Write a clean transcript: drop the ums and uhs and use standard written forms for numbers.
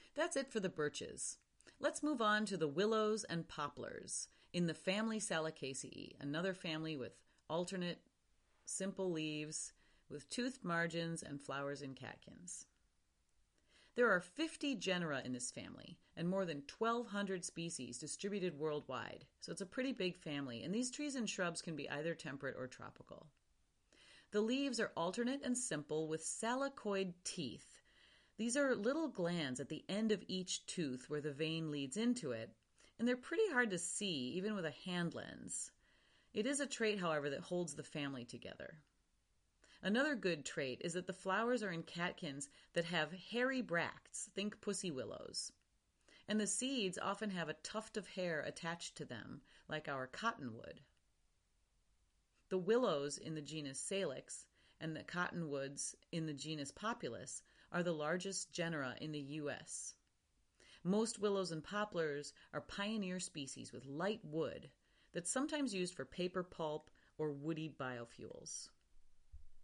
That's it for the birches. Let's move on to the willows and poplars in the family Salicaceae, another family with alternate, simple leaves with toothed margins and flowers in catkins. There are 50 genera in this family and more than 1,200 species distributed worldwide, so it's a pretty big family, and these trees and shrubs can be either temperate or tropical. The leaves are alternate and simple with salicoid teeth. These are little glands at the end of each tooth where the vein leads into it, and they're pretty hard to see even with a hand lens. It is a trait, however, that holds the family together. Another good trait is that the flowers are in catkins that have hairy bracts, think pussy willows. And the seeds often have a tuft of hair attached to them, like our cottonwood. The willows in the genus Salix and the cottonwoods in the genus Populus are the largest genera in the U.S. Most willows and poplars are pioneer species with light wood that's sometimes used for paper pulp or woody biofuels.